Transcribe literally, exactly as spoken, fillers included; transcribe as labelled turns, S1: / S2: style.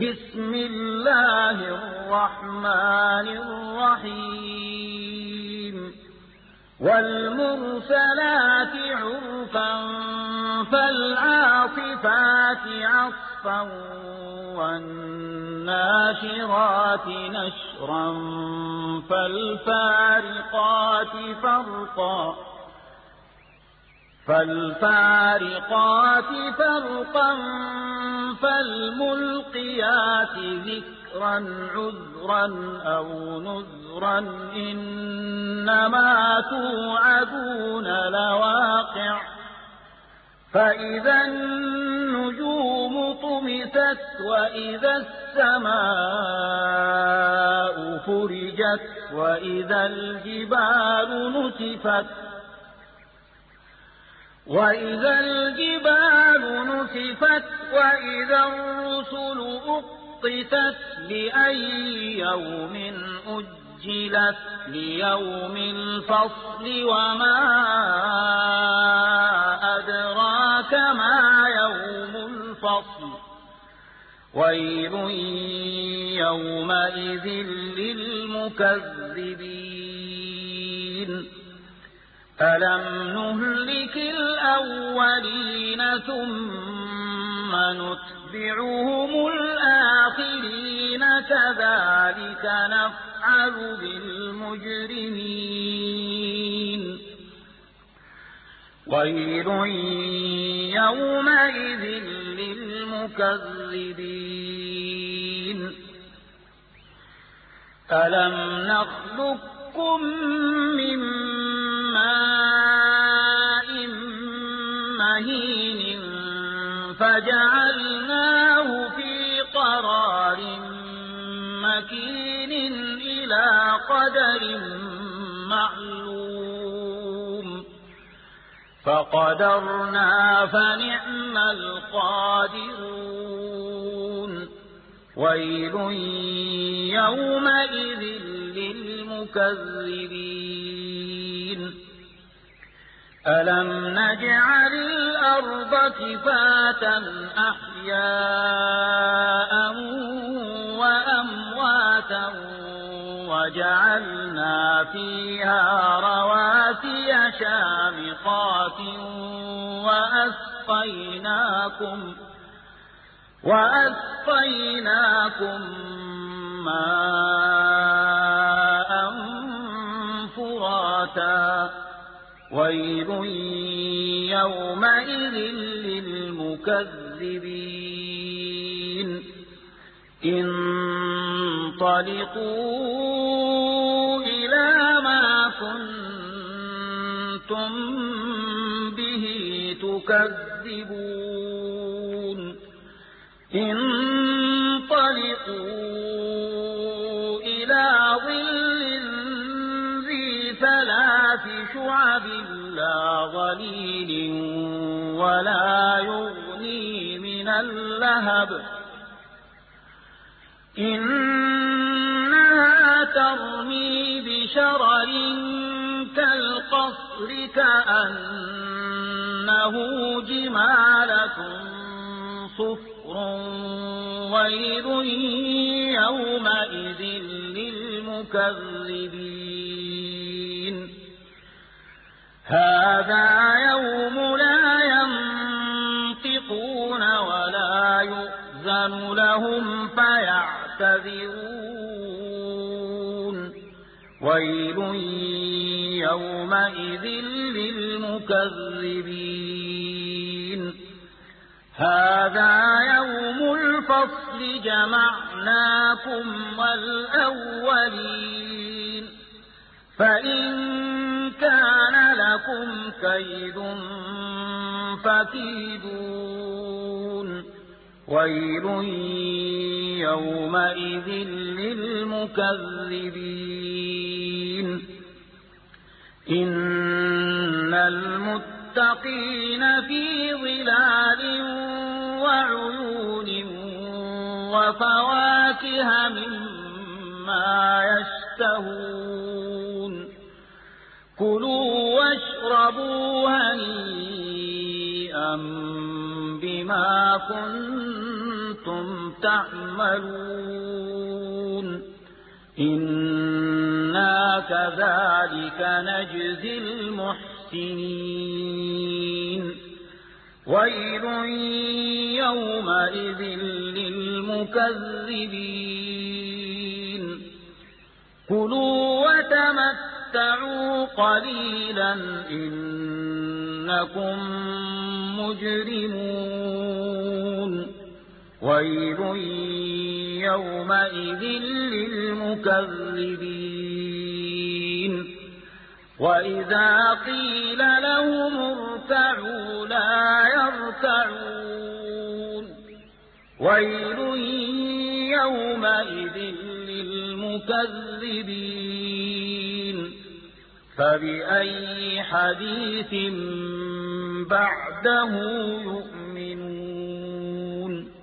S1: بسم الله الرحمن الرحيم والمرسلات عرفا فالعاصفات عصفا والناشرات نشرا فالفارقات فرقا فالفارقات فرقا فالملقيات ذكرا عذرا أو نذرا إنما توعدون لواقع فإذا النجوم طمست وإذا السماء فرجت وإذا الجبال نسفت وإذا الجبال نسفت وإذا الرسل أقتت لأي يوم أجلت ليوم الفصل وما أدراك ما يوم الفصل ويل يومئذ للمكذبين ألم نهلك الأولين ثم نتبعهم الآخرين كذلك نفعل بالمجرمين ويل يومئذ للمكذبين ألم نخلقكم من ماء مهين فجعلناه في قرار مكين إلى قدر معلوم فقدرنا فنعم القادرون ويل يومئذ للمكذبين ألم نجعل الأرض كفاتا أحياء وأمواتا وجعلنا فيها رواسي شامخات وأسقيناكم وأسقيناكم ماء فراتا ويل يومئذ للمكذبين انطلقوا إلى ما كنتم به تكذبون انطلقوا إلى ظل ذي ثلاث شعب لا ظليل ولا يغني من اللهب إنها ترمي بشرر كالقصر كأنه جمالة صفر ويل يومئذ للمكذبين هذا يوم لا ينطقون ولا يؤذن لهم فيعتذرون ويل يومئذ للمكذبين هذا يوم الفصل جمعناكم والأولين فإن كان لكم كيد فكيدون ويل يومئذ للمكذبين إن المتقين في ظلال وعيون وفواكه مما يشتهون كلوا واشربوا هنيئا بما كنتم كنتم تعملون إنا كذلك نجزي المحسنين ويل يومئذ للمكذبين كلوا وتمتعوا قليلا إنكم مجرمون ويل يومئذ للمكذبين وإذا قيل لهم اركعوا لا يركعون ويل يومئذ للمكذبين فبأي حديث بعده يؤمنون